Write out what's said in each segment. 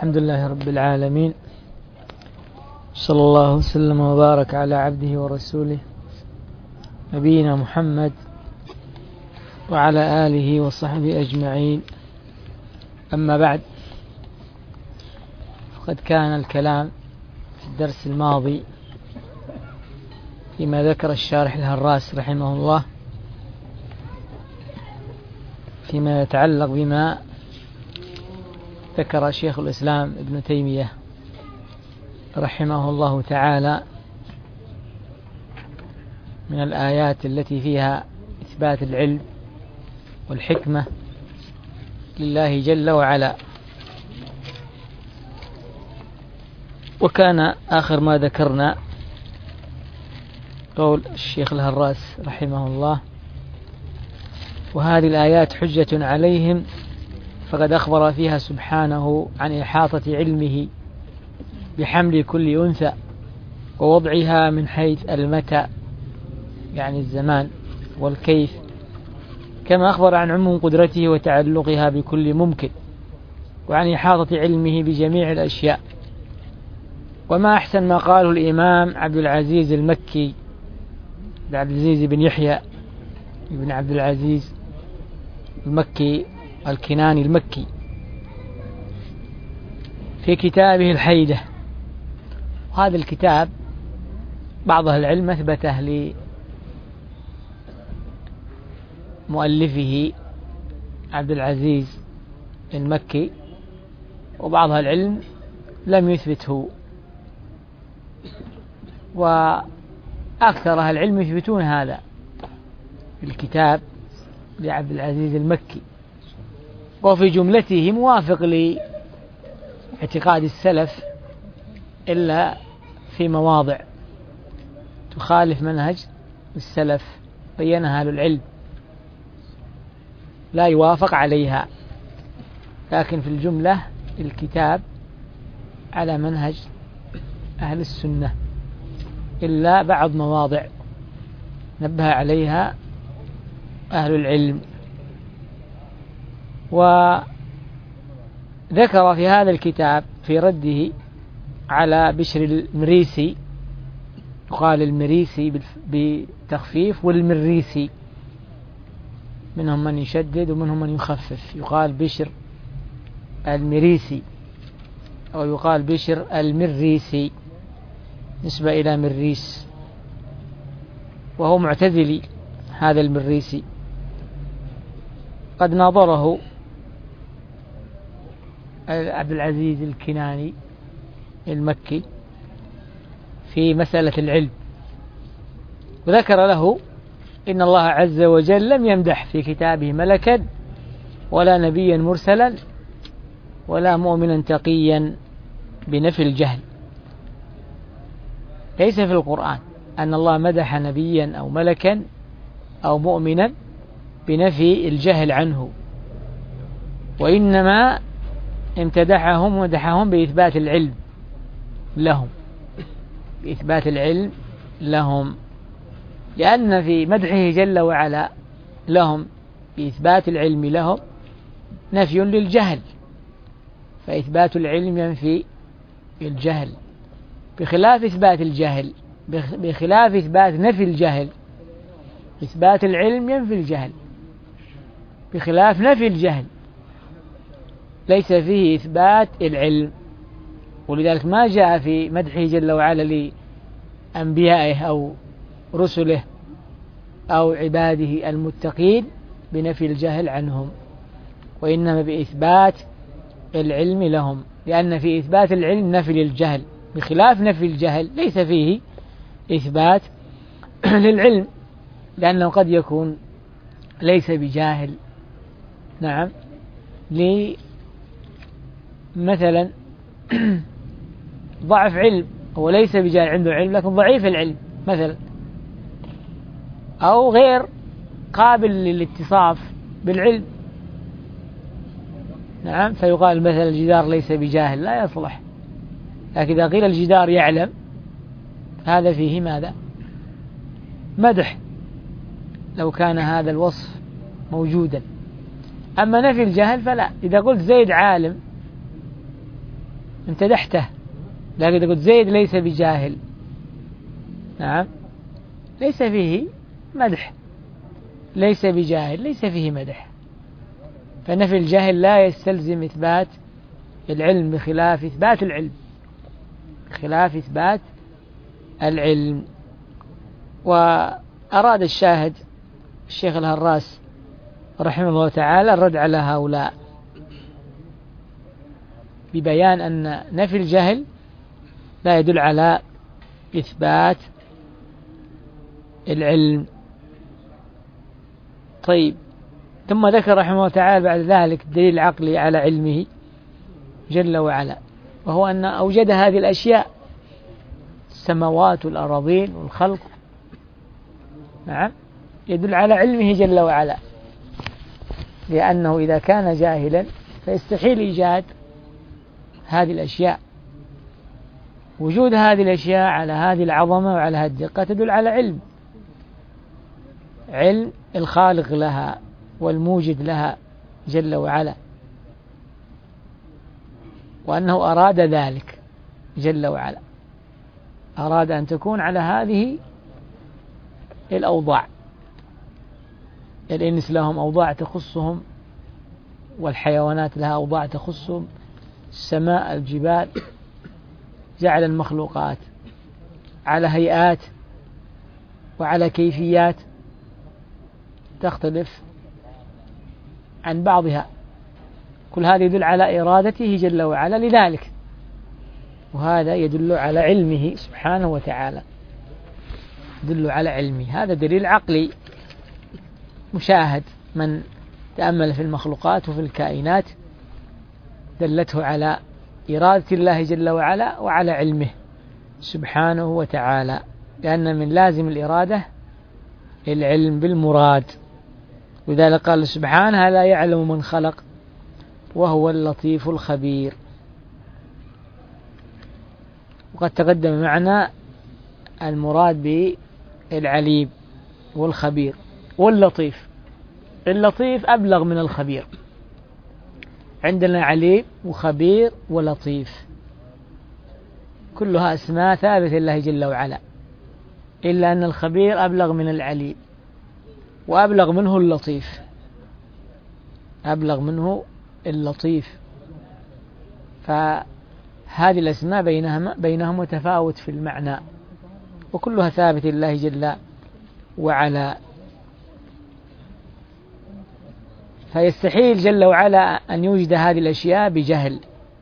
الحمد لله رب العالمين، صلى الله وسلم وبارك على عبده ورسوله نبينا محمد وعلى آله وصحبه أجمعين. أما بعد، فقد كان الكلام في الدرس الماضي فيما ذكر الشارح الهراس رحمه الله فيما يتعلق بما ذكر شيخ الإسلام ابن تيمية رحمه الله تعالى من الآيات التي فيها إثبات العلم والحكمة لله جل وعلا. وكان آخر ما ذكرنا قول الشيخ الهراس رحمه الله: وهذه الآيات حجة عليهم، فقد أخبر فيها سبحانه عن إحاطة علمه بحمل كل أنثى ووضعها من حيث المتى، يعني الزمان، والكيف، كما أخبر عن عموم قدرته وتعلقها بكل ممكن، وعن إحاطة علمه بجميع الأشياء. وما أحسن ما قاله الإمام عبد العزيز المكي، عبد العزيز بن يحيى بن عبد العزيز المكي الكناني المكي في كتابه الحيدة. وهذا الكتاب بعض أهل العلم أثبته لمؤلفه عبد العزيز المكي، وبعض أهل العلم لم يثبته، وأكثر أهل العلم يثبتون هذا الكتاب لعبد العزيز المكي، وفي جملته موافق لاعتقاد السلف إلا في مواضع تخالف منهج السلف بينها أهل العلم لا يوافق عليها، لكن في الجملة الكتاب على منهج أهل السنة، إلا بعض مواضع نبه عليها أهل العلم. وذكر في هذا الكتاب في رده على بشر المريسي، يقال المريسي بتخفيف والمريسي، منهم من يشدد ومنهم من يخفف، يقال بشر المريسي أو يقال بشر المريسي نسبة إلى مريس، وهو معتزلي هذا المريسي. قد ناظره عبد العزيز الكناني المكي في مسألة العلم، وذكر له إن الله عز وجل لم يمدح في كتابه ملكا ولا نبيا مرسلا ولا مؤمنا تقيا بنفي الجهل. ليس في القرآن أن الله مدح نبيا أو ملكا أو مؤمنا بنفي الجهل عنه، وإنما مدحهم بإثبات العلم لهم، بإثبات العلم لهم، لأن في مدحه جل وعلا لهم بإثبات العلم لهم نفي للجهل، فإثبات العلم ينفي الجهل، بخلاف إثبات الجهل، بخلاف إثبات نفي الجهل. إثبات العلم ينفي الجهل، بخلاف نفي الجهل ليس فيه إثبات العلم. ولذلك ما جاء في مدحه جل وعلا لأنبيائه أو رسله أو عباده المتقين بنفي الجهل عنهم، وإنما بإثبات العلم لهم، لأن في إثبات العلم نفي للجهل، بخلاف نفي الجهل ليس فيه إثبات للعلم، لأنه قد يكون ليس بجاهل، نعم، مثلا ضعف علم، هو ليس بجاهل عنده علم لكن ضعيف العلم مثلا، أو غير قابل للاتصاف بالعلم، نعم، فيقال مثلا الجدار ليس بجاهل، لا يصلح. لكن إذا قيل الجدار يعلم هذا فيه ماذا؟ مدح، لو كان هذا الوصف موجودا. أما نفي الجهل فلا. إذا قلت زيد عالم امتدحته، لكن إذا قلت زيد ليس بجاهل، نعم، ليس فيه مدح، ليس بجاهل ليس فيه مدح. فنفي الجهل لا يستلزم إثبات العلم بخلاف إثبات العلم، خلاف إثبات العلم. وأراد الشاهد الشيخ الهراس رحمه الله تعالى الرد على هؤلاء ببيان أن نفي الجهل لا يدل على إثبات العلم. طيب، ثم ذكر رحمه الله تعالى بعد ذلك الدليل العقلي على علمه جل وعلا، وهو أن أوجد هذه الأشياء، السماوات والأراضين والخلق، نعم، يدل على علمه جل وعلا، لأنه إذا كان جاهلا فيستحيل إيجاد هذه الأشياء. وجود هذه الأشياء على هذه العظمة وعلى هذه الدقة تدل على علم الخالق لها والموجد لها جل وعلا، وأنه أراد ذلك جل وعلا، أراد أن تكون على هذه الأوضاع. الإنس لهم أوضاع تخصهم، والحيوانات لها أوضاع تخصهم، السماء، الجبال، جعل المخلوقات على هيئات وعلى كيفيات تختلف عن بعضها، كل هذا يدل على إرادته جل وعلا لذلك، وهذا يدل على علمه سبحانه وتعالى، يدل على علمه. هذا دليل عقلي مشاهد، من تأمل في المخلوقات وفي الكائنات دلته على إرادة الله جل وعلا وعلى علمه سبحانه وتعالى، لأن من لازم الإرادة العلم بالمراد. وذلك قال سبحانه: لا يعلم من خلق وهو اللطيف الخبير. وقد تقدم معنا المراد بالعليم والخبير واللطيف. اللطيف أبلغ من الخبير، عندنا عليم وخبير ولطيف، كلها أسماء ثابتة لله جل وعلا، إلا أن الخبير أبلغ من العليم وأبلغ منه اللطيف، أبلغ منه اللطيف. فهذه الأسماء بينهم تفاوت في المعنى، وكلها ثابتة لله جل وعلا. فيستحيل جل وعلا أن يوجد هذه الأشياء بجهل.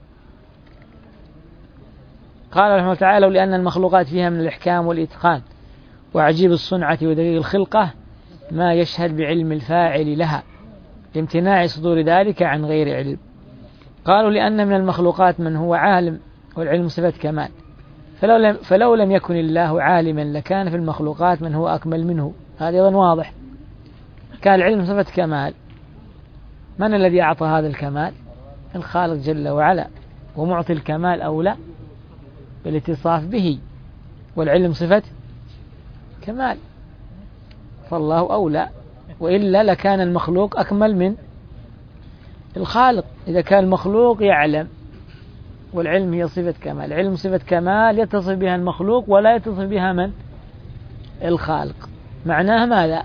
قال رحمه الله تعالى: لأن المخلوقات فيها من الإحكام والإتقان وعجيب الصنعة ودقيق الخلقة ما يشهد بعلم الفاعل لها لامتناع صدور ذلك عن غير علم. قالوا: لأن من المخلوقات من هو عالم والعلم صفة كمال، فلو لم يكن الله عالما لكان في المخلوقات من هو أكمل منه. هذا أيضا واضح، كان العلم صفة كمال، من الذي أعطى هذا الكمال؟ الخالق جل وعلا، ومعطي الكمال أولى بالاتصاف به، والعلم صفة كمال، فالله أولى، وإلا لكان المخلوق أكمل من الخالق. إذا كان المخلوق يعلم والعلم هي صفة كمال، العلم صفة كمال يتصف بها المخلوق ولا يتصف بها من؟ الخالق. معناه ماذا؟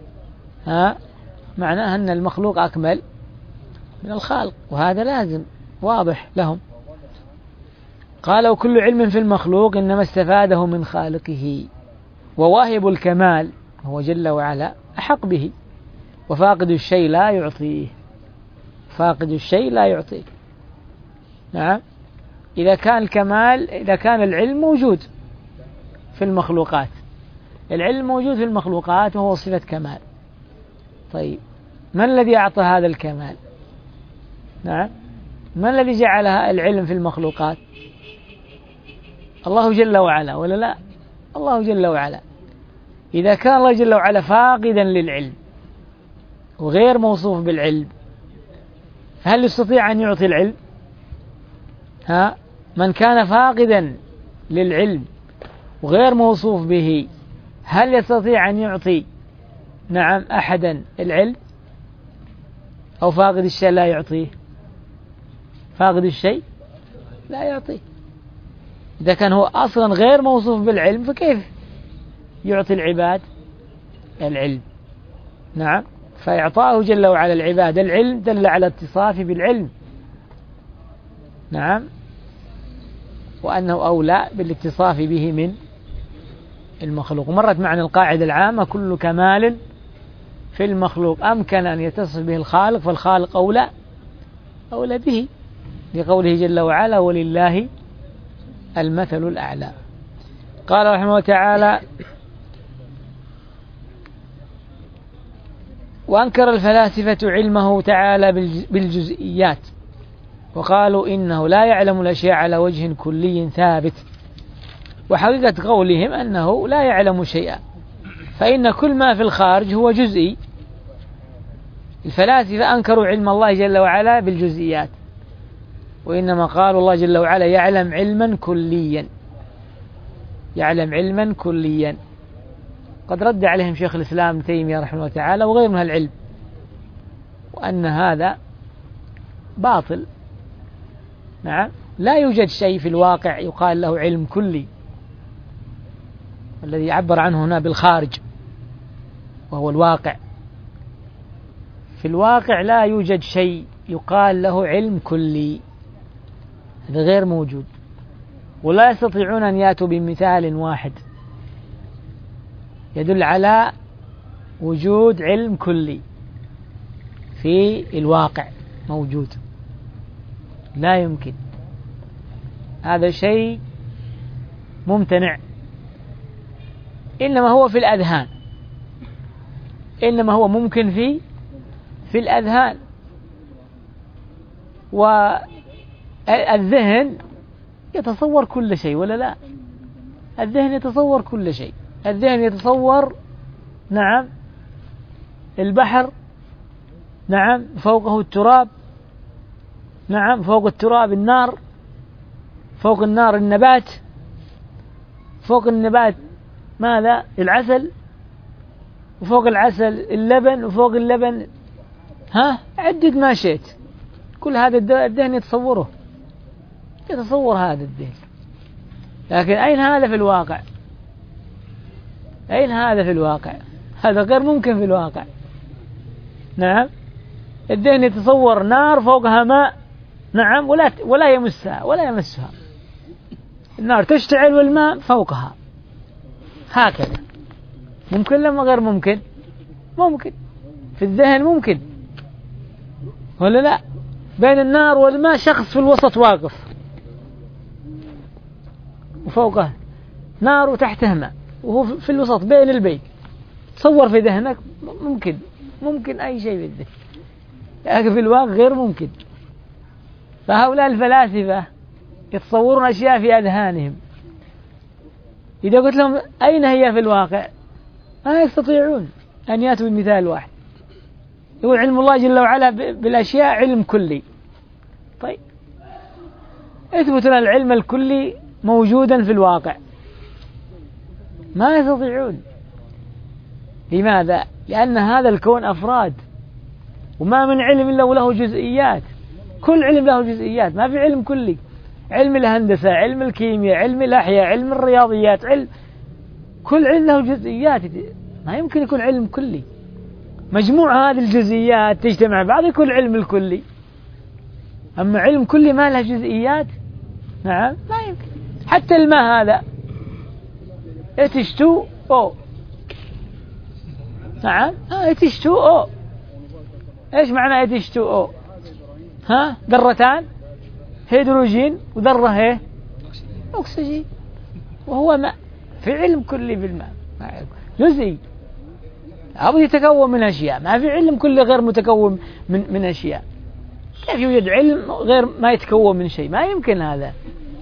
معناه أن المخلوق أكمل من الخالق، وهذا لازم واضح لهم. قال: وكل علم في المخلوق إنما استفاده من خالقه، وواهب الكمال هو جل وعلا أحق به، وفاقد الشيء لا يعطيه، فاقد الشيء لا يعطيه. نعم، إذا كان الكمال، إذا كان العلم موجود في المخلوقات، العلم موجود في المخلوقات وهو صفة كمال، طيب من الذي أعطى هذا الكمال؟ نعم، من الذي جعل العلم في المخلوقات؟ الله جل وعلا، ولا لا؟ الله جل وعلا. إذا كان الله جل وعلا فاقدا للعلم وغير موصوف بالعلم، هل يستطيع أن يعطي العلم؟ من كان فاقدا للعلم وغير موصوف به، هل يستطيع أن يعطي نعم أحدا العلم؟ أو فاقد الشيء لا يعطيه؟ فاقد الشيء لا يعطيه. إذا كان هو أصلا غير موصوف بالعلم فكيف يعطي العباد العلم؟ نعم. فإعطاءه جل وعلا العباد العلم دل على اتصافه بالعلم. نعم. وأنه أولى بالاتصاف به من المخلوق. مرت معنا القاعدة العامة: كل كمال في المخلوق أمكن أن يتصف به الخالق فالخالق أولى به، لقوله جل وعلا: ولله المثل الأعلى. قال رحمه الله تعالى: وأنكر الفلاسفة علمه تعالى بالجزئيات، وقالوا إنه لا يعلم الأشياء على وجه كلي ثابت، وحقيقة قولهم أنه لا يعلم شيئا، فإن كل ما في الخارج هو جزئي. الفلاسفة أنكروا علم الله جل وعلا بالجزئيات، وإنما قالوا الله جل وعلا يعلم علما كليا، يعلم علما كليا. قد رد عليهم شيخ الإسلام ابن تيمية رحمه الله تعالى وغير من العلم، وأن هذا باطل. نعم. لا يوجد شيء في الواقع يقال له علم كلي، الذي يعبر عنه هنا بالخارج وهو الواقع. في الواقع لا يوجد شيء يقال له علم كلي، هذا غير موجود، ولا يستطيعون أن يأتوا بمثال واحد يدل على وجود علم كلي في الواقع موجود، لا يمكن، هذا شيء ممتنع. إنما هو في الأذهان، إنما هو ممكن في الأذهان. والذهن يتصور كل شيء ولا لا؟ الذهن يتصور كل شيء. الذهن يتصور نعم البحر، نعم فوقه التراب، نعم فوق التراب النار، فوق النار النبات، فوق النبات ماذا؟ العسل، وفوق العسل اللبن، وفوق اللبن عدد ما شئت. كل هذا الذهن يتصوره، يتصور هذا الذهن، لكن أين هذا في الواقع؟ أين هذا في الواقع؟ هذا غير ممكن في الواقع. نعم. الذهن يتصور نار فوقها ماء، نعم، ولا يمسها ولا يمسها. النار تشتعل والماء فوقها، هكذا. ممكن لما غير ممكن؟ ممكن في الذهن، ممكن ولا لا؟ بين النار والماء شخص في الوسط واقف، وفوقه نار وتحته ماء، وهو في الوسط بين البيت. تصور في ذهنك ممكن أي شيء في الذهن، لكن في الواقع غير ممكن. فهؤلاء الفلاسفة يتصورون أشياء في أذهانهم، إذا قلت لهم أين هي في الواقع ما يستطيعون أن يأتوا بمثال واحد. يقول علم الله جل وعلا بالأشياء علم كلي. طيب اثبت لنا العلم الكلي موجودا في الواقع، ما يستطيعون. لماذا؟ لأن هذا الكون أفراد، وما من علم إلا وله جزئيات. كل علم له جزئيات، ما في علم كلي. علم الهندسة، علم الكيمياء، علم الأحياء، علم الرياضيات، كل علم له جزئيات، ما يمكن يكون علم كلي. مجموع هذه الجزئيات تجتمع بعض يكون علم الكلي. أما علم كلي ما له جزئيات، نعم، ما يمكن. حتى الماء هذا H2O، نعم، H2O. إيش معنى H2O؟ ذرتان هيدروجين وذرة أكسجين، وهو ماء. في علم كلي بالماء جزئي، أو يتكون من أشياء. ما في علم كلي غير متكون من أشياء. كيف يوجد علم غير ما يتكون من شيء؟ ما يمكن هذا.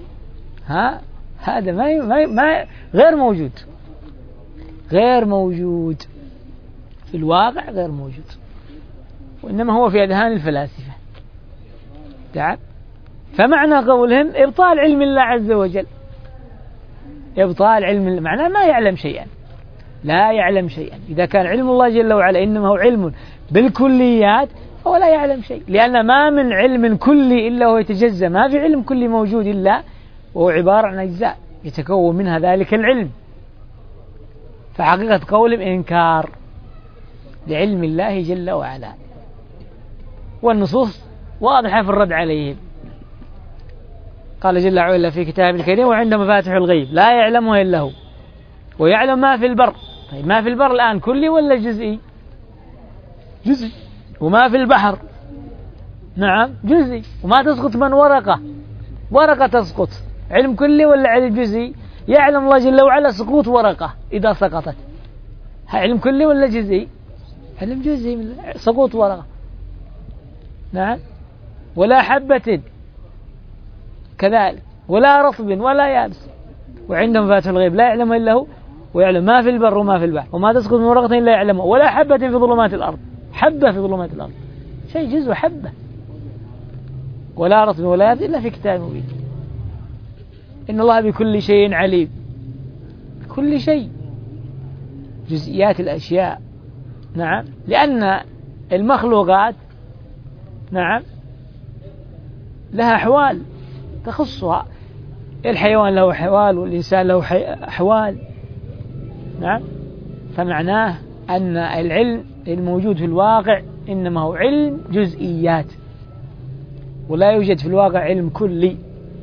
هذا ما غير موجود، غير موجود في الواقع، غير موجود. وإنما هو في أذهان الفلاسفة. تعب. فمعنى قولهم إبطال علم الله عز وجل، إبطال علم الله معناه ما يعلم شيئا، لا يعلم شيئا. إذا كان علم الله جل وعلا إنما هو علم بالكليات، هو لا يعلم شيء، لأن ما من علم كلي إلا هو يتجزأ، ما في علم كلي موجود إلا وهو عبارة عن أجزاء يتكون منها ذلك العلم. فحقيقة قولهم إنكار لعلم الله جل وعلا، والنصوص واضحة في الرد عليهم. قال جل وعلا في كتابه الكريم: وعنده مفاتح الغيب لا يعلمها إلا هو ويعلم ما في البر. طيب ما في البر الآن كلي ولا جزئي؟ جزئي. وما في البحر نعم جزئي. وما تسقط من ورقة تسقط، علم كلي ولا علم جزئي؟ يعلم الله جل وعلا سقوط ورقة إذا سقطت، علم كلي ولا جزئي؟ علم جزئي، سقوط ورقة نعم. ولا حبة كذلك، ولا رطب ولا يابس. وعنده مفاتح الغيب لا يعلمها إلا هو ويعلم ما في البر وما في البحر وما تسقط من ورقة إلا يعلمها ولا حبة في ظلمات الأرض. حبة في ظلمات الأرض شيء جزء حبة. ولا رطب ولا يابس إلا في كتاب مبين. إن الله بكل شيء عليم، كل شيء، جزئيات الأشياء نعم. لأن المخلوقات نعم لها أحوال تخصها، الحيوان له أحوال والإنسان له أحوال نعم. فمعناه أن العلم الموجود في الواقع إنما هو علم جزئيات، ولا يوجد في الواقع علم كلي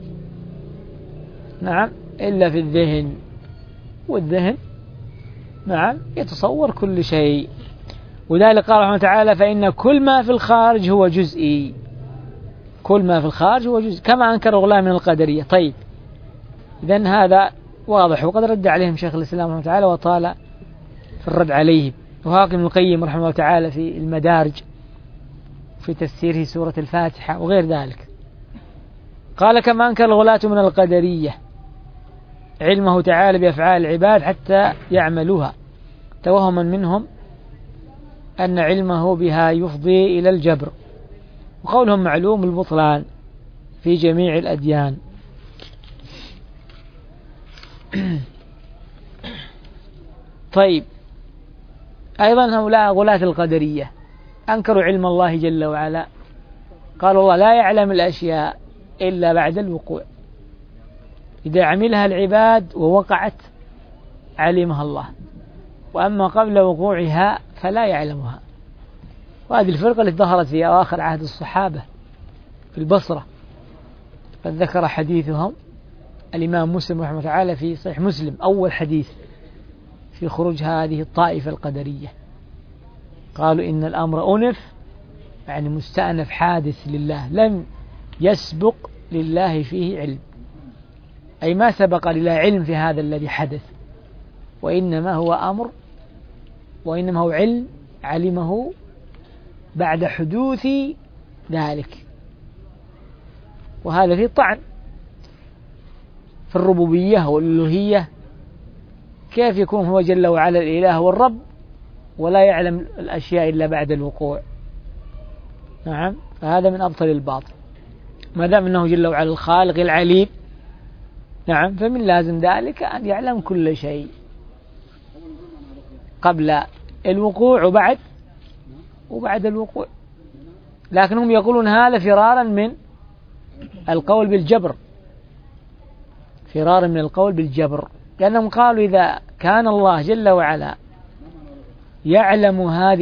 نعم إلا في الذهن، والذهن نعم يتصور كل شيء. وذلك قال رحمه تعالى: فإن كل ما في الخارج هو جزئي. كل ما في الخارج هو جزئي، كما أنكر غلاة من القدرية. طيب إذن هذا واضح، وقد رد عليهم شيخ الإسلام رحمه تعالى وطال في الرد عليهم. وهاكم ابن القيم رحمه الله تعالى في المدارج في تفسيره سورة الفاتحة وغير ذلك قال: كما أنكر الغلاة من القدرية علمه تعالى بأفعال العباد حتى يعملوها، توهما منهم أن علمه بها يفضي إلى الجبر، وقولهم معلوم البطلان في جميع الأديان. طيب أيضا هؤلاء غلاة القدرية أنكروا علم الله جل وعلا، قالوا الله لا يعلم الأشياء إلا بعد الوقوع، إذا عملها العباد ووقعت علمها الله، وأما قبل وقوعها فلا يعلمها. وهذه الفرقة التي ظهرت في أواخر عهد الصحابة في البصرة، قد ذكر حديثهم الإمام مسلم رحمه تعالى في صحيح مسلم أول حديث في خروج هذه الطائفة القدرية. قالوا إن الأمر أنف، يعني مستأنف حادث لله، لم يسبق لله فيه علم، أي ما سبق لله علم في هذا الذي حدث، وإنما هو أمر، وإنما هو علم علمه بعد حدوث ذلك. وهذا فيه طعن في الربوبية والألوهية. كيف يكون هو جل وعلا الإله والرب ولا يعلم الأشياء إلا بعد الوقوع؟ نعم، فهذا من أبطل الباطل. ما دام أنه جل وعلا الخالق العليم نعم، فمن لازم ذلك أن يعلم كل شيء قبل الوقوع وبعد الوقوع. لكنهم يقولون هذا فرارا من القول بالجبر، فرارا من القول بالجبر، لأنهم قالوا إذا كان الله جل وعلا يعلم هذه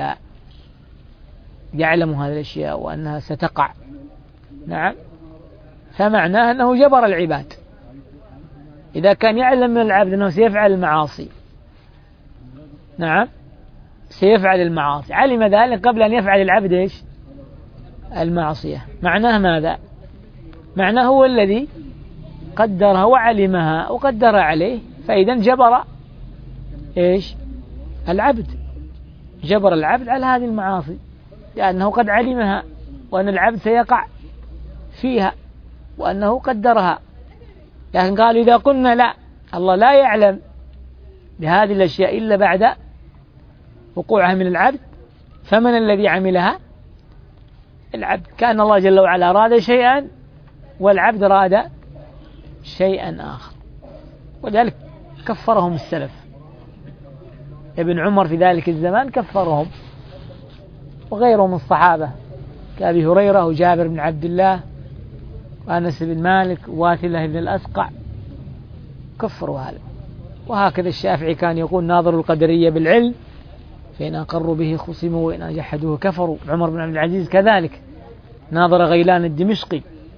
الأشياء وأنها ستقع نعم، فمعناه أنه جبر العباد. إذا كان يعلم من العبد أنه سيفعل المعاصي نعم، سيفعل المعاصي، علم ذلك قبل أن يفعل العبد إيش؟ المعصية. معناه ماذا؟ معناه هو الذي قدرها وعلمها وقدر عليه، فإذا جبر إيش؟ العبد، جبر العبد على هذه المعاصي لأنه قد علمها وأن العبد سيقع فيها وأنه قدرها. لكن قالوا إذا قلنا لا، الله لا يعلم بهذه الأشياء إلا بعد وقوعها من العبد، فمن الذي عملها؟ العبد. كأن الله جل وعلا أراد شيئا والعبد أراد شيئا آخر. ولذلك كفرهم السلف، ابن عمر في ذلك الزمان كفرهم وغيره من الصحابة كأبي هريرة وجابر بن عبد الله وأنس بن مالك وواثلة بن الأسقع كفروا هذا. وهكذا الشافعي كان يقول ناظر القدرية بالعلم فإن أقروا به خصموا وإن جحدوه كفروا. عمر بن عبد العزيز كذلك ناظر غيلان الدمشقي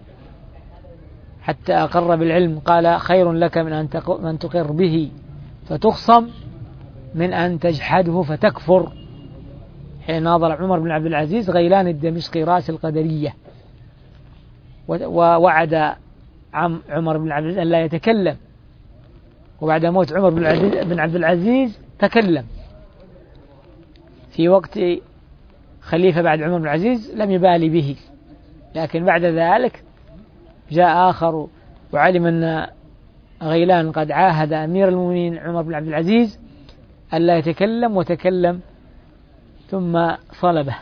حتى أقر بالعلم، قال خير لك من أن تقر به فتخصم من أن تجحده فتكفر. حين ناظر عمر بن عبد العزيز غيلان الدمشقي رأس القدرية، ووعد عمر بن عبد العزيز أن لا يتكلم، وبعد موت عمر بن عبد العزيز تكلم في وقت خليفة بعد عمر بن العزيز لم يبالي به، لكن بعد ذلك جاء آخر وعلم أن غيلان قد عاهد أمير المؤمنين عمر بن عبد العزيز ألا يتكلم، وتكلم ثم صلبه.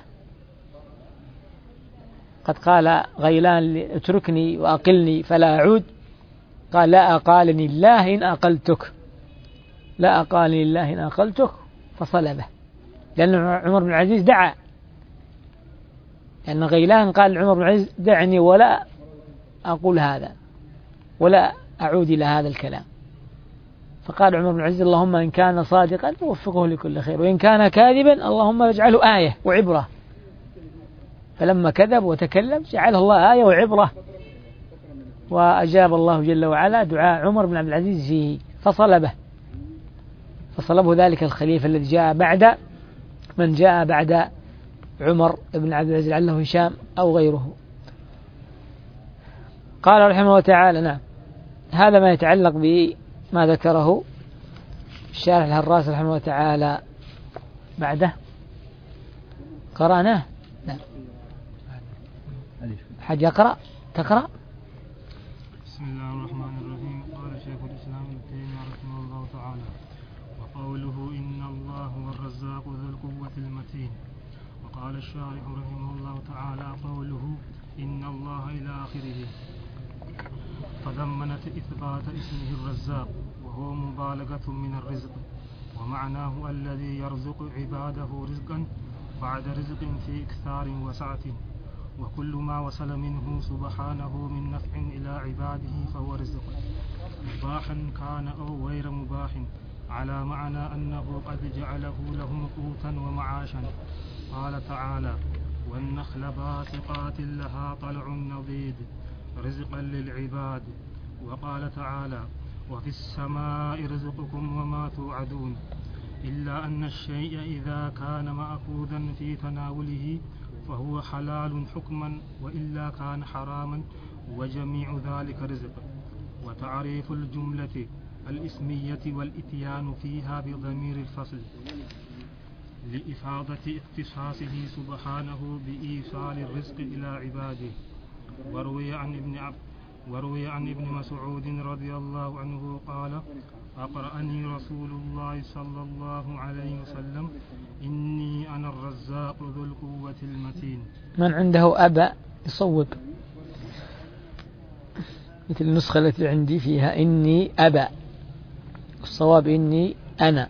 قد قال غيلان اتركني وأقلني فلا أعود، قال لا أقالني الله إن أقلتك، لا أقالني الله إن أقلتك، فصلبه. لأن عمر بن العزيز دعا، لأن غيلان قال عمر بن العزيز دعني ولا أقول هذا ولا أعود إلى هذا الكلام، فقال عمر بن العزيز اللهم إن كان صادقا فوفقه لكل خير، وإن كان كاذبا اللهم اجعله آية وعبرة. فلما كذب وتكلم جعله الله آية وعبرة، وأجاب الله جل وعلا دعاء عمر بن عبد العزيز فيه فصلبه ذلك الخليفة الذي جاء بعد من جاء بعد عمر بن عبد العزيز، لعله هشام أو غيره. قال رحمه الله تعالى نعم، هذا ما يتعلق بما ذكره الشارح الهراس رحمه الله تعالى. بعده قرأناه. نعم. حد يقرأ تقرأ. بسم الله الرحمن الرحيم. قال شيخ الإسلام ابن تيمية رحمه الله تعالى: وقوله إن الله هو الرزاق ذو القوة المتين. وقال الشارح رحمه الله تعالى: قوله إن الله إلى آخره تضمنت إثبات اسمه الرزاق، وهو مبالغة من الرزق، ومعناه الذي يرزق عباده رزقا بعد رزق في إكثار وسعة، وكل ما وصل منه سبحانه من نفع إلى عباده فهو رزق، مباحا كان أو غير مباح، على معنى أنه قد جعله لهم قوتا ومعاشا. قال تعالى: والنخل باسقات لها طلع نضيد رزقا للعباد. وقال تعالى: وفي السماء رزقكم وما توعدون. إلا أن الشيء إذا كان مأخوذا في تناوله فهو حلال حكما، وإلا كان حراما، وجميع ذلك رزق. وتعريف الجملة الإسمية والإتيان فيها بضمير الفصل لإفادة اختصاصه سبحانه بإيصال الرزق إلى عباده. وروي عن ابن مسعود رضي الله عنه قال: أقرأني رسول الله صلى الله عليه وسلم: إني أنا الرزاق ذو القوة المتين. من عنده أبا يصوب، مثل النسخة التي عندي فيها إني أبا، الصواب إني أنا.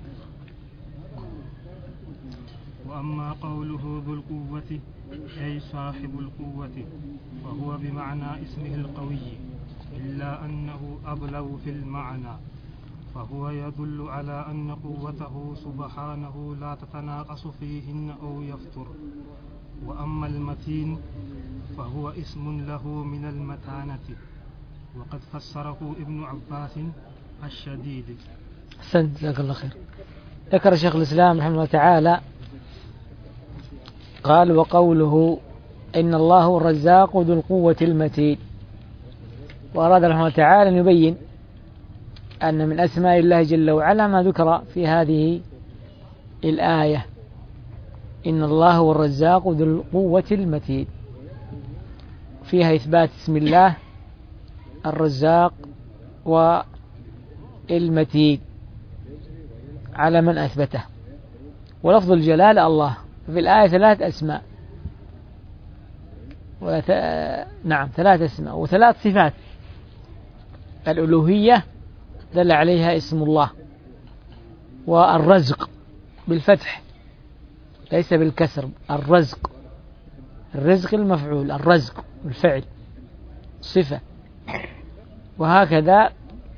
وأما قوله ذو القوة أي صاحب القوة فهو بمعنى اسمه القوي، إلا أنه أبلغ في المعنى، فهو يدل على أن قوته سبحانه لا تتناقص فيهن أو يفتر. وأما المتين فهو اسم له من المتانة، وقد فسره ابن عباس الشديد. أحسنت، جزاك الله خير. ذكر شيخ الإسلام رحمه الله تعالى قال: وقوله إن الله هو الرزاق ذو القوة المتين. وأراد رحمه الله تعالى أن يبين أن من أسماء الله جل وعلا ما ذكر في هذه الآية: إن الله هو الرزاق ذو القوة المتين، فيها إثبات اسم الله الرزاق والمتين على من أثبته، ولفظ الجلال الله. في الآية 3 أسماء، نعم 3 أسماء و3 صفات. الألوهية دل عليها اسم الله، والرزق بالفتح ليس بالكسر. الرزق، الرزق المفعول، الرزق الفعل صفة. وهكذا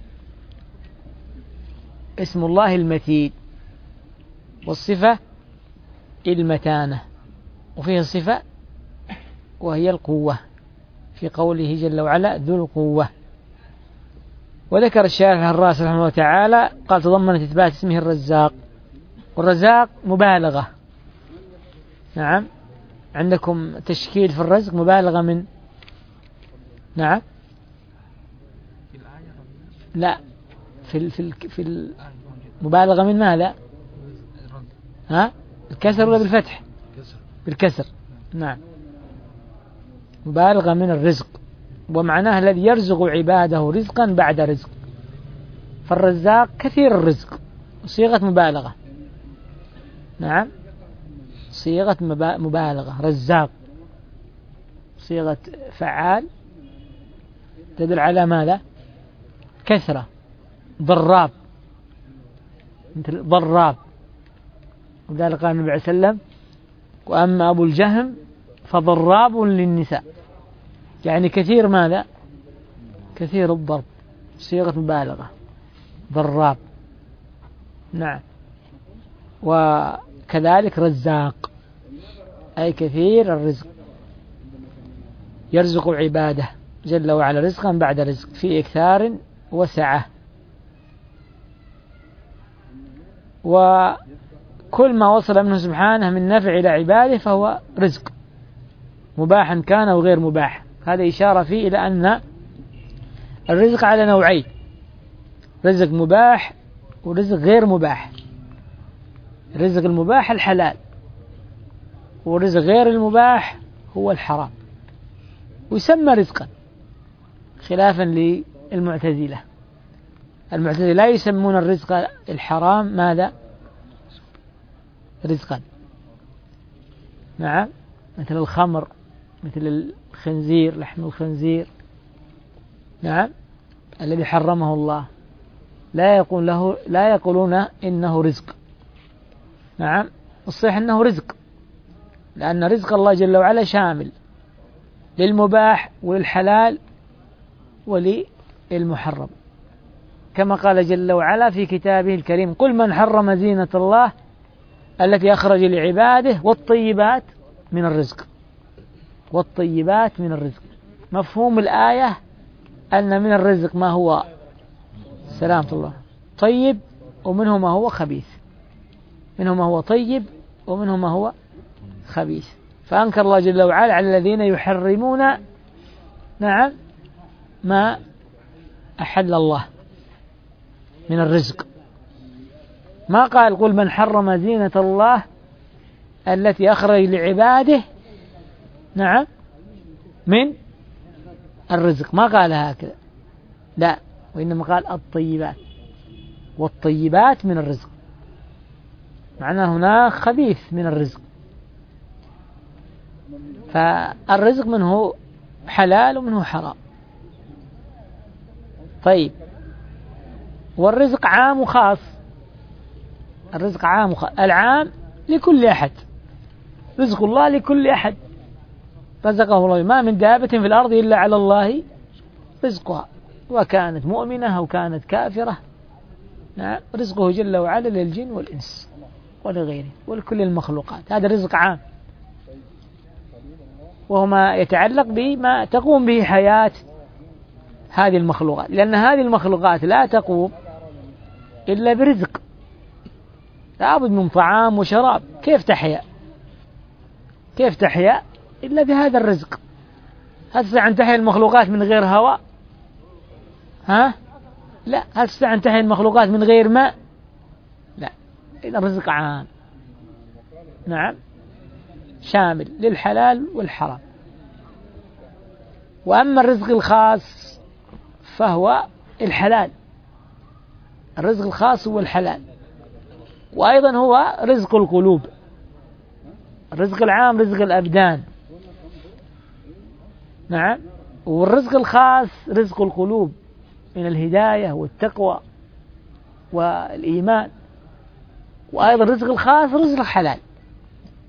اسم الله المتين، والصفة المتانة، وفيه صفة وهي القوة في قوله جل وعلا ذو القوة. وذكر الشارح الراس رحمه الله تعالى قال تضمنت إثبات اسمه الرزاق، والرزاق مبالغة. نعم، عندكم تشكيل في الرزق مبالغة من، نعم، لا، في المبالغة من ماذا؟ ها؟ الكسر ولا بالفتح؟ بالكسر. نعم، مبالغة من الرزق، ومعناه الذي يرزق عباده رزقا بعد رزق. فالرزاق كثير الرزق، صيغة مبالغة. نعم، صيغة مبالغة. رزاق صيغة فعال تدل على ماذا؟ كثرة. ضراب، مثل ضراب، وذلك قال النبي عليه وسلم وأما أبو الجهم فضراب للنساء، يعني كثير ماذا؟ كثير الضرب، صيغة مبالغة، ضراب. نعم. وكذلك رزاق أي كثير الرزق، يرزق عباده جل وعلا رزقا بعد رزق في إكثار وسعة. وكل ما وصل منه سبحانه من نفع إلى عباده فهو رزق، مباحا كان أو غير مباح. هذا إشارة فيه إلى أن الرزق على نوعين: رزق مباح ورزق غير مباح. الرزق المباح الحلال، والرزق غير المباح هو الحرام، ويسمى رزقا، خلافا للمعتزلة. المعتزلة لا يسمون الرزق الحرام ماذا؟ رزقا. نعم، مثل الخمر، مثل الخنزير، لحم الخنزير، نعم، الذي حرمه الله، لا يقولون إنه رزق. نعم، الصحيح أنه رزق، لأن رزق الله جل وعلا شامل للمباح وللحلال وللمحرم، كما قال جل وعلا في كتابه الكريم قل من حرم زينة الله التي أخرج لعباده والطيبات من الرزق. والطيبات من الرزق، مفهوم الآية أن من الرزق ما هو سلامة الله طيب، ومنه ما هو خبيث، منه ما هو طيب ومنه ما هو خبيث. فأنكر الله جل وعلا على الذين يحرمون، نعم، ما أحل الله من الرزق. ما قال قل من حرم زينة الله التي أخرج لعباده، نعم، من الرزق، ما قال هكذا، لا، وإنما قال الطيبات، والطيبات من الرزق، معناه هناك خبيث من الرزق. فالرزق منه حلال ومنه حرام. طيب، والرزق عام وخاص. الرزق عام وخاص. العام لكل أحد، رزق الله لكل أحد رزقه الله، ما من دابة في الأرض إلا على الله رزقها، وكانت مؤمنة أو كانت كافرة. نعم، رزقه جل وعلا للجن والإنس ولغيره ولكل المخلوقات. هذا رزق عام، وهو ما يتعلق بما تقوم به حياة هذه المخلوقات، لأن هذه المخلوقات لا تقوم إلا برزق، لابد من طعام وشراب. كيف تحيا؟ كيف تحيا إلا بهذا الرزق؟ هل تستطيع أن تحيا المخلوقات من غير هواء؟ ها؟ لا. هل تستطيع أن تحيا المخلوقات من غير ماء؟ لا. إذا الرزق عام، نعم، شامل للحلال والحرام. وأما الرزق الخاص فهو الحلال. الرزق الخاص هو الحلال، وأيضا هو رزق القلوب. الرزق العام رزق الأبدان، نعم، والرزق الخاص رزق القلوب من الهداية والتقوى والإيمان. وأيضا الرزق الخاص رزق الحلال،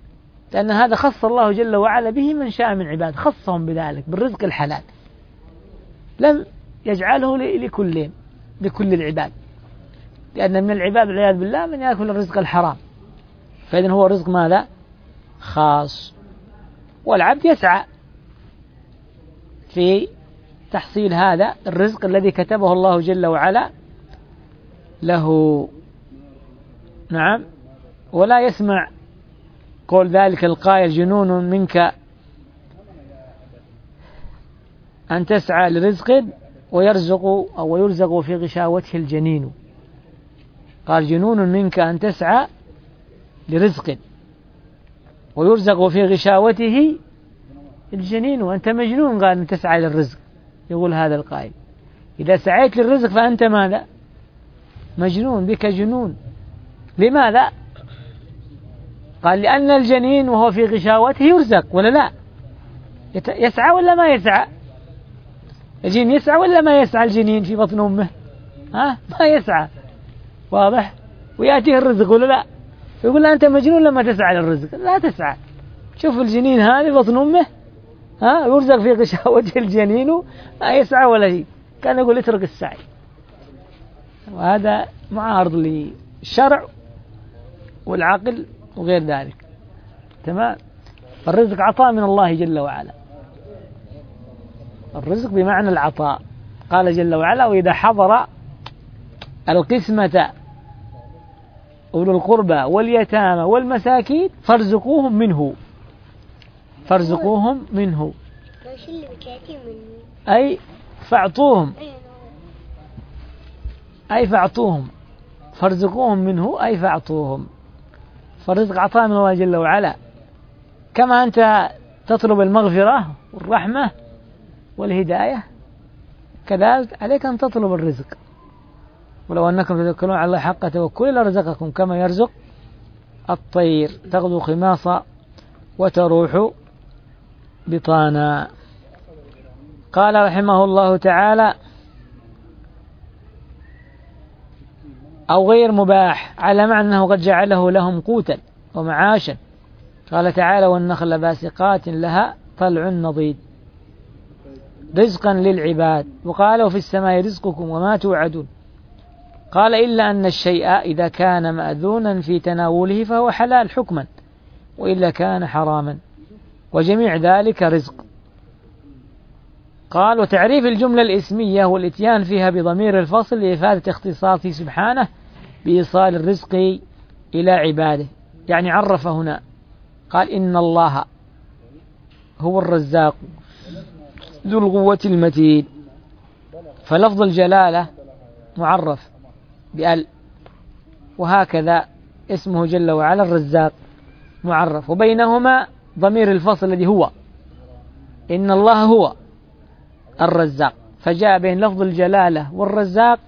لأن هذا خص الله جل وعلا به من شاء من عباده، خصهم بذلك بالرزق الحلال، لم يجعله لكل العباد، لأن من العباد والعياذ بالله من يأكل الرزق الحرام، فإذن هو رزق ماذا؟ خاص. والعبد يسعى في تحصيل هذا الرزق الذي كتبه الله جل وعلا له. نعم. ولا يسمع قول ذلك القائل جنون منك أن تسعى لرزق ويرزق في غشاوته الجنين. قال جنون منك أن تسعى لرزق ويرزق في غشاوته الجنين، وأنت مجنون قال أن تسعى للرزق. يقول هذا القائل إذا سعيت للرزق فأنت ماذا؟ مجنون، بك جنون. لماذا؟ قال لأن الجنين وهو في غشاوته يرزق ولا لا؟ يسعى ولا ما يسعى؟ الجنين يسعى ولا ما يسعى؟ الجنين في بطن أمه ما يسعى، واضح؟ ويأتيه الرزق ولا لا؟ يقول له أنت مجنون لما تسعى للرزق. لا تسعى. شوف الجنين هذا بطن أمه يرزق في غشاوته الجنين، ما يسعى ولا شيء. كان يقول اترك السعي، وهذا معارض للشرع والعقل وغير ذلك. تمام. الرزق عطاء من الله جل وعلا، الرزق بمعنى العطاء. قال جل وعلا وإذا حضر القسمة أولو القربى واليتامى والمساكين فارزقوهم منه. فارزقوهم منه أي فاعطوهم، فارزقوهم منه أي فاعطوهم. فالرزق عطاء من الله جل وعلا، كما أنت تطلب المغفرة والرحمة والهداية كذلك عليك أن تطلب الرزق. ولو أنكم تتوكلون على الله حق توكله لرزقكم كما يرزق الطير تغدو خماصا وتروح بطانا. قال رحمه الله تعالى أو غير مباح على معنى أنه قد جعله لهم قوتا ومعاشا. قال تعالى والنخل باسقات لها طلع نضيد رزقا للعباد. وقال وفي السماء رزقكم وما توعدون. قال إلا أن الشيء إذا كان مأذونا في تناوله فهو حلال حكما، وإلا كان حراما، وجميع ذلك رزق. قال وتعريف الجملة الإسمية والإتيان فيها بضمير الفصل لإفادة اختصاصه سبحانه بإيصال الرزق إلى عباده. يعني عرف هنا قال إن الله هو الرزاق ذو القوة المتين، فلفظ الجلالة معرف بأل، وهكذا اسمه جل وعلا الرزاق معرف، وبينهما ضمير الفصل الذي هو إن الله هو الرزاق، فجاء بين لفظ الجلالة والرزاق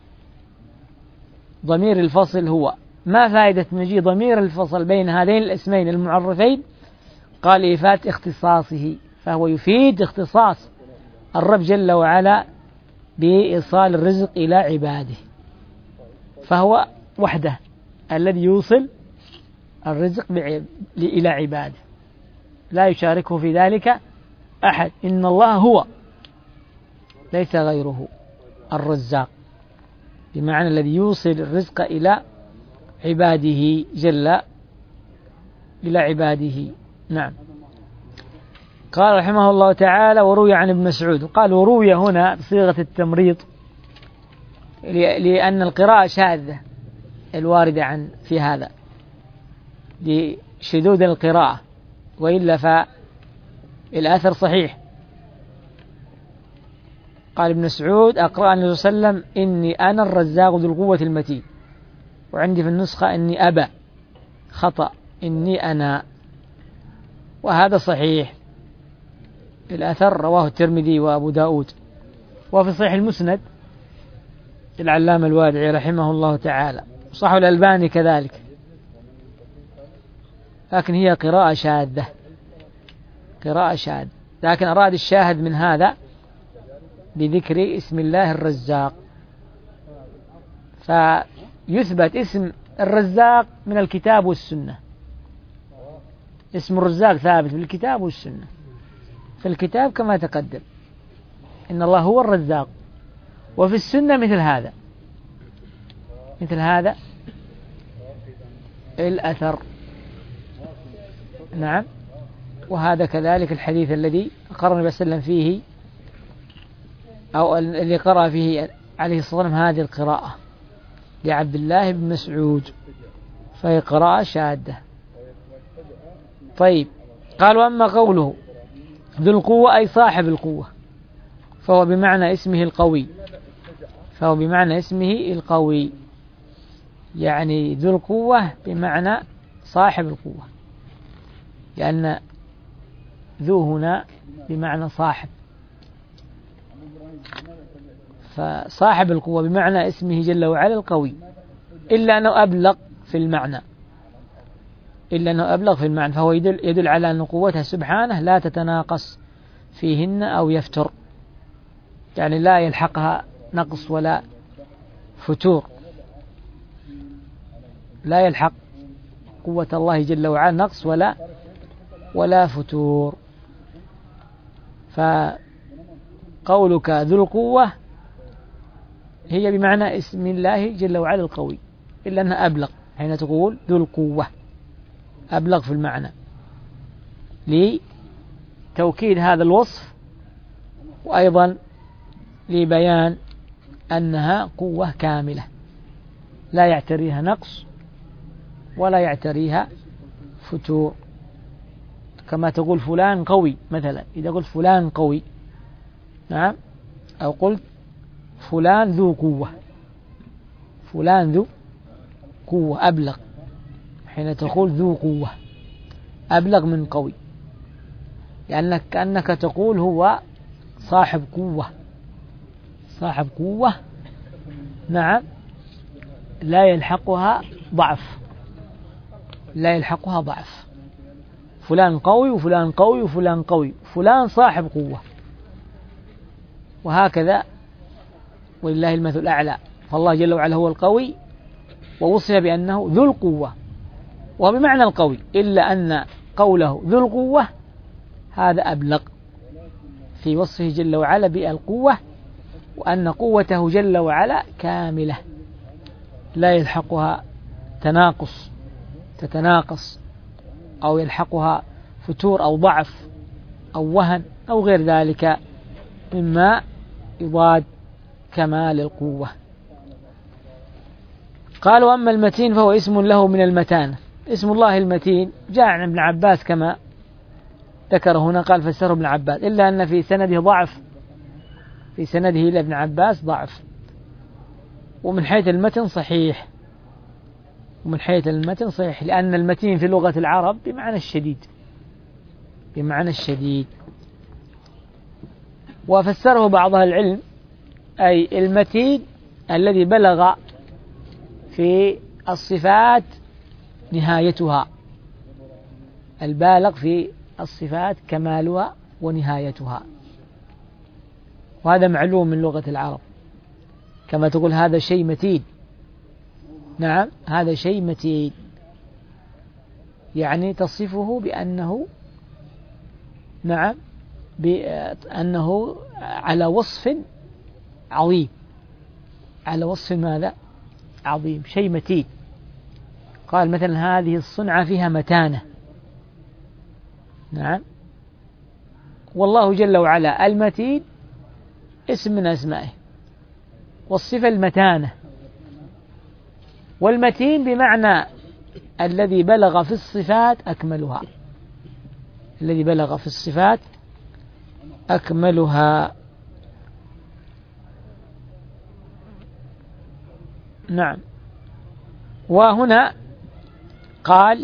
ضمير الفصل هو. ما فائدة مجيء ضمير الفصل بين هذين الاسمين المعرفين؟ قال إفادة اختصاصه، فهو يفيد اختصاص الرب جل وعلا بإيصال الرزق إلى عباده، فهو وحده الذي يوصل الرزق إلى عباده، لا يشاركه في ذلك أحد. إن الله هو ليس غيره الرزاق، بمعنى الذي يوصل الرزق إلى عباده إلى عباده. نعم. قال رحمه الله تعالى وروي عن ابن مسعود. قال وروي هنا بصيغة التمريض لأن القراءة شاذة الواردة عن في هذا لشذوذ القراءة، وإلا فالأثر صحيح. قال ابن مسعود أقرأني النبي صلى الله عليه وسلم إني أنا الرزاق ذو القوة المتين، وعندي في النسخة إني أبا، خطأ إني أنا، وهذا صحيح. الأثر رواه الترمذي وأبو داود، وفي صحيح المسند العلامة الوادعي رحمه الله تعالى، صححه الألباني كذلك، لكن هي قراءة شاذة، لكن أراد الشاهد من هذا بذكر اسم الله الرزاق، فيثبت اسم الرزاق من الكتاب والسنة، اسم الرزاق ثابت في الكتاب والسنة. في الكتاب كما تقدم إن الله هو الرزاق، وفي السنة مثل هذا الأثر. نعم. وهذا كذلك الحديث الذي قرأ النبي صلى الله عليه وسلم فيه، أو الذي قرأ فيه عليه الصلاة والسلام هذه القراءة لعبد الله بن مسعود، فهي قراءة شاذة. طيب، قالوا أما قوله ذو القوة أي صاحب القوة، فهو بمعنى اسمه القوي، يعني ذو القوة بمعنى صاحب القوة، لأن ذو هنا بمعنى صاحب، فصاحب القوة بمعنى اسمه جل وعلا القوي، إلا أنه أبلغ في المعنى، فهو يدل على أن قوته سبحانه لا تتناقص فيهن أو يفتر، يعني لا يلحقها نقص ولا فتور، لا يلحق قوة الله جل وعلا نقص ولا فتور. فقولك ذو القوة هي بمعنى اسم الله جل وعلا القوي، إلا أنها أبلغ حين تقول ذو القوة، أبلغ في المعنى لتوكيد هذا الوصف، وأيضا لبيان أنها قوة كاملة لا يعتريها نقص ولا يعتريها فتور. كما تقول فلان قوي مثلا، إذا قلت فلان قوي، نعم، أو قلت فلان ذو قوة، أبلغ حين تقول ذو قوة، أبلغ من قوي، لأنك كأنك تقول هو صاحب قوة، نعم، لا يلحقها ضعف، فلان قوي وفلان قوي وفلان قوي، فلان صاحب قوة، وهكذا ولله المثل الأعلى. فالله جل وعلا هو القوي، ووصف بأنه ذو القوة، وبمعنى القوي، إلا أن قوله ذو القوة هذا أبلغ في وصفه جل وعلا بالقوة، وأن قوته جل وعلا كاملة لا يلحقها تتناقص أو يلحقها فتور أو ضعف أو وهن أو غير ذلك مما يضاد كمال القوة. قالوا أما المتين فهو اسم له من المتانة. اسم الله المتين جاء عن ابن عباس كما ذكر هنا، قال فسره ابن عباس، إلا أن في سنده ضعف، في سنده إلى ابن عباس ضعف، ومن حيث المتن صحيح، لأن المتين في لغة العرب بمعنى الشديد. وفسره بعض أهل العلم أي المتين الذي بلغ في الصفات نهايتها، البالغ في الصفات كمالها ونهايتها، وهذا معلوم من لغة العرب، كما تقول هذا شيء متين، نعم هذا شيء متين، يعني تصفه بأنه، نعم، بأنه على وصف عظيم، على وصف ماذا؟ عظيم، شيء متين. قال مثلا هذه الصنعة فيها متانة، نعم. والله جل وعلا المتين اسم من أسمائه، والصفة المتانة، والمتين بمعنى الذي بلغ في الصفات أكملها، الذي بلغ في الصفات أكملها. نعم. وهنا قال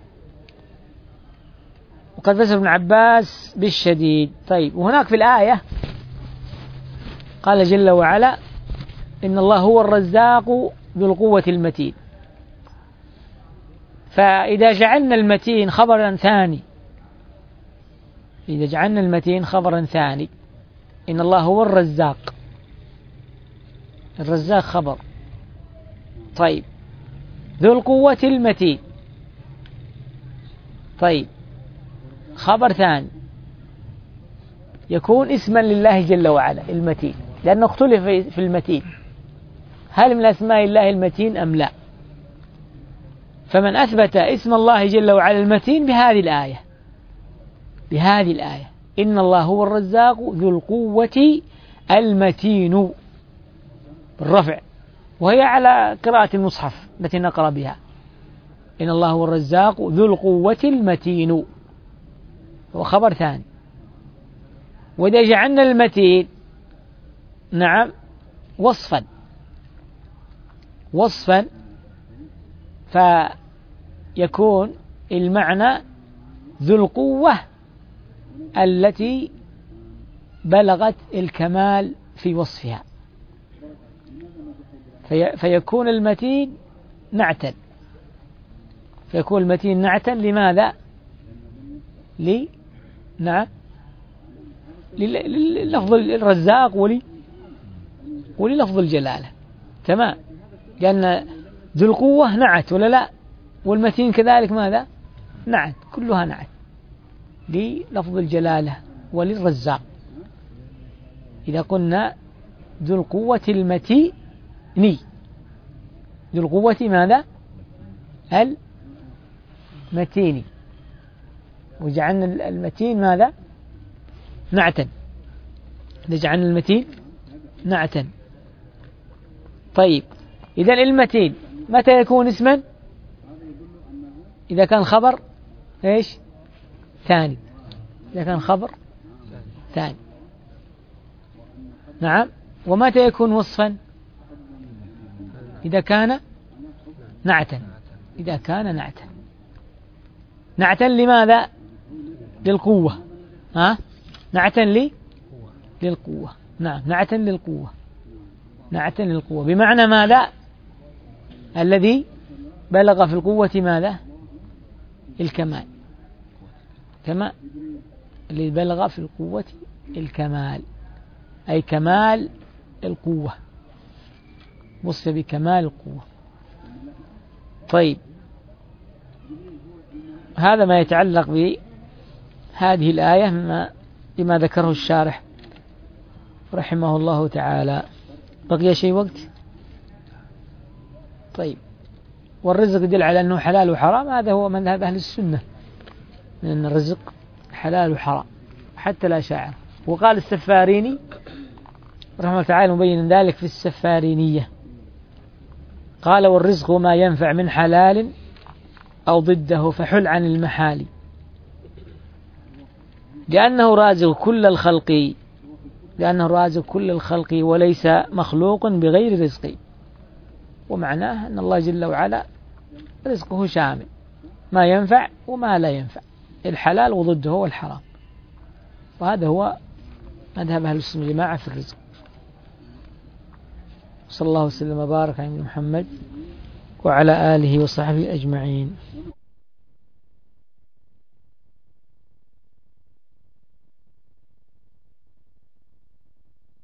وقد فسر ابن عباس بالشديد. طيب، وهناك في الآية قال جل وعلا إن الله هو الرزاق ذو القوة المتين، فإذا جعلنا المتين خبرا ثاني، إن الله هو الرزاق خبر، طيب ذو القوة المتين، طيب خبر ثاني يكون اسما لله جل وعلا المتين، لأنه اختلف في المتين هل من أسماء الله المتين أم لا. فمن أثبت اسم الله جل وعلا المتين بهذه الآية إن الله هو الرزاق ذو القوة المتين بالرفع، وهي على قراءة المصحف التي نقرأ بها إن الله هو الرزاق ذو القوة المتين، هو خبر ثاني. وإذا جعلنا المتين نعم وصفا فيكون المعنى ذو القوة التي بلغت الكمال في وصفها، فيكون المتين نعتا، لماذا؟ للفظ الرزاق وللفظ الجلالة، تمام، لأن ذو القوة نعت ولا لا، والمتين كذلك ماذا؟ نعت، كلها نعت للفظ الجلالة وللرزاق. إذا قلنا ذو القوة المتين، ذو القوة ماذا؟ المتين، وجعلنا المتين ماذا؟ نعتا، جعلنا المتين نعتا. طيب إذا المتين متى يكون اسما؟ إذا كان خبر إيش؟ ثاني، إذا كان خبر ثاني، نعم. ومتى يكون وصفا؟ إذا كان نعتا، نعتا لماذا؟ للقوة، نعتا للقوة، نعم، نعتا للقوة، بمعنى ماذا؟ الذي بلغ في القوة ماذا؟ الكمال، تمام، الذي بلغ في القوة الكمال، أي كمال القوة، وصف بكمال القوة. طيب هذا ما يتعلق بهذه الآية لما ذكره الشارح رحمه الله تعالى. بقي شيء وقت؟ طيب، والرزق يدل على أنه حلال وحرام، هذا هو مذهب أهل السنة، لأن الرزق حلال وحرام حتى لا شاعر. وقال السفاريني رحمه الله تعالى مبين ذلك في السفارينية، قال والرزق ما ينفع من حلال أو ضده فحل عن المحال، لأنه رازق كل الخلق وليس مخلوق بغير رزق. ومعناه أن الله جل وعلا رزقه شامل، ما ينفع وما لا ينفع، الحلال وضده هو الحرام، وهذا هو مذهب أهل السنة والجماعة في الرزق. صلى الله وسلم وبارك على محمد وعلى آله وصحبه أجمعين.